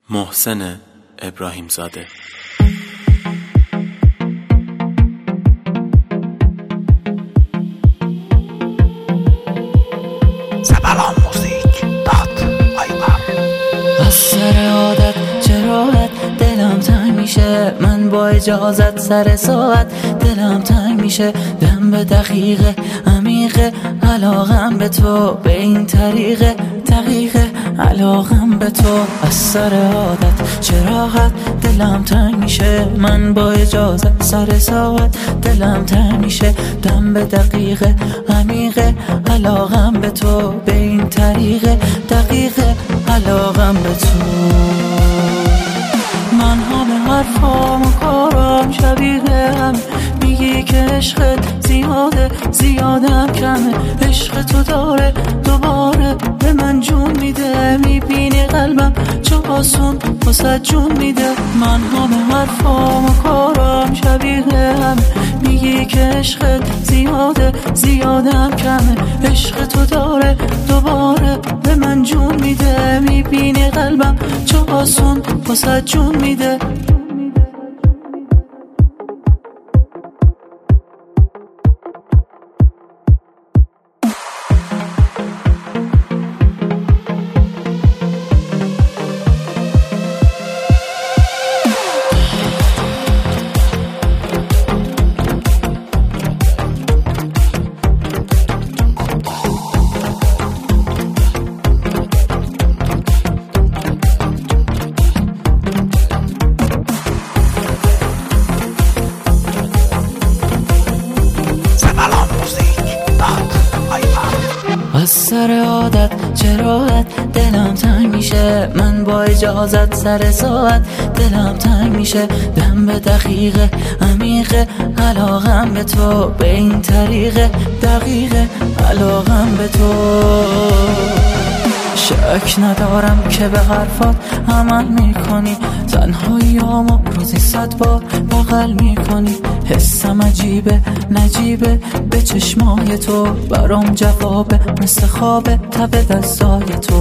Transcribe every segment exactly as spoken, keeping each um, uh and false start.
محسن ابراهیم زاده. سبلان موزیک دات آی آر. از سر عادت چراحت دلم تنگ میشه، من با اجازت سر ساعت دلم تنگ میشه، دم به دقیقه عمیقه علاقم به تو، به این طریقه دقیقه علاقم به تو. از سر عادت چراحت دلم تنگ میشه، من با اجازت سر ساعت دلم تنگ میشه، دم به دقیقه عمیقه علاقم به تو، به این طریقه دقیقه علاقم به تو. من همه حرفام و کارام شبیه هم، میگی که عشقت زیاده زیادم کمه، عشق تو داره دوباره به من جون میده، میبینی قلبم چه آسون واسه جون میده. من همه حرفام و کارام شبیه هم، میگی که عشقت زیاده زیادم کمه، عشق تو داره دوباره به من جون میده، میبینی قلبم چه آسون واسه جون میده. از سر عادت چراحت دلم تنگ میشه، من با اجازت سر ساعت دلم تنگ میشه، دم به دقیقه عمیقه علاقم به تو، به این طریقه دقیقه علاقم به تو. شک ندارم که به حرفات عمل میکنی، تنهاییامو روزی صد بار بغل میکنی، حسم عجیبه نجیبه به چشمای تو، برام جوابه مثل خوابه تب دستای تو.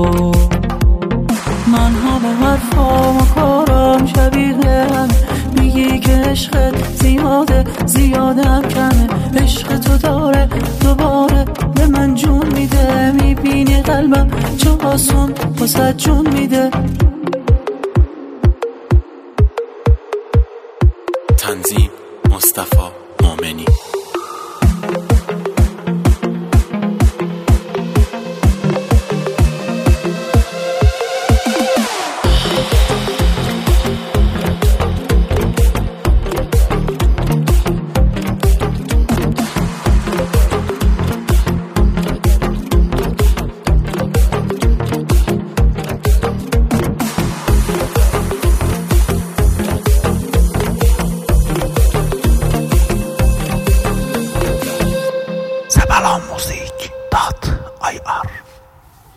من همه حرفام و کارام شبیه هم، میگی که عشقت زیاده زیادم کمه، عشق تو داره دوباره به من جون میده، میبینی قلبم چه آسون واسه جون میده. تنظیم مصطفی مومنی. سبلان موزیک دات آی آر.